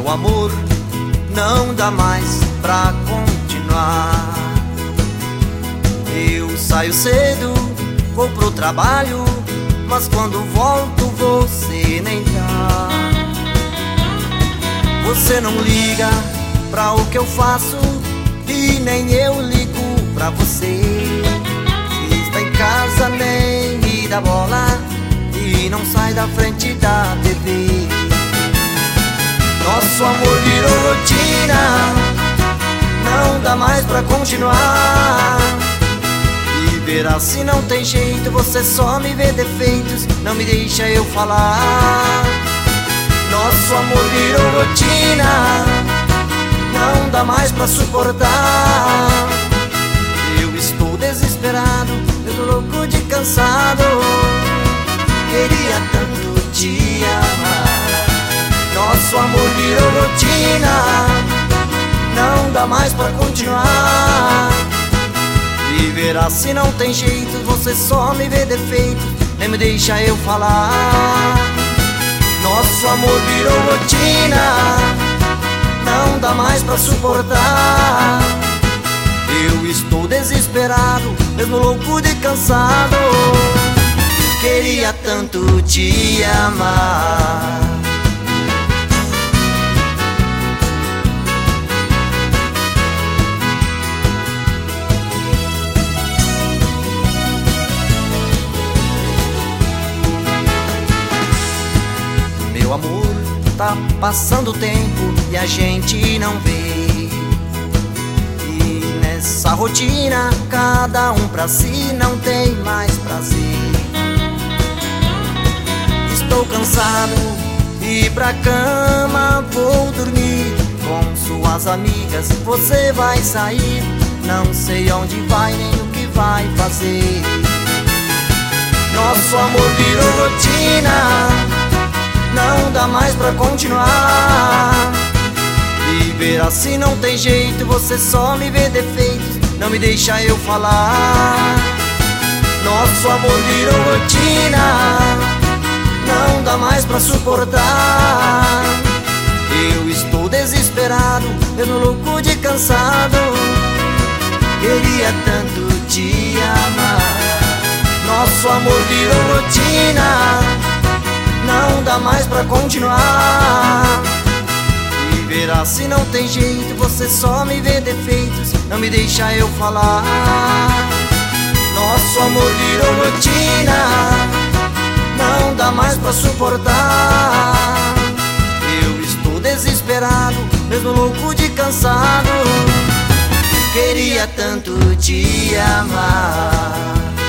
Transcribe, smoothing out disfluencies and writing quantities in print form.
Meu amor, não dá mais pra continuar. Eu saio cedo, vou pro trabalho, mas quando volto você nem tá. Você não liga pra o que eu faço e nem eu ligo pra você. Se está em casa nem me dá bola e não sai da frente da TV. Nosso amor virou rotina, não dá mais pra continuar. E ver assim não tem jeito, você só me vê defeitos, não me deixa eu falar. Nosso amor virou rotina, não dá mais pra suportar. Eu estou desesperado, eu tô louco de cansado. Queria tanto te amar. Nosso amor virou rotina, não dá mais pra continuar. Viver assim não tem jeito, você só me vê defeitos, nem me deixa eu falar. Nosso amor virou rotina, não dá mais pra suportar. Eu estou desesperado, mesmo louco de cansado. Queria tanto te amar. Meu amor, tá passando o tempo e a gente não vê. E nessa rotina, cada um pra si não tem mais prazer. Estou cansado e pra cama vou dormir. Com suas amigas você vai sair, não sei onde vai nem o que vai fazer. Nosso amor virou rotina, não dá mais pra continuar. Viver assim não tem jeito, você só me vê defeitos, não me deixa eu falar. Nosso amor virou rotina, não dá mais pra suportar. Eu estou desesperado, mesmo louco de cansado. Queria tanto te amar. Nosso amor virou rotina, não dá mais pra continuar. Viver assim não tem jeito, você só me vê defeitos, não me deixa eu falar. Nosso amor virou rotina, não dá mais pra suportar. Eu estou desesperado, mesmo louco de cansado. Queria tanto te amar.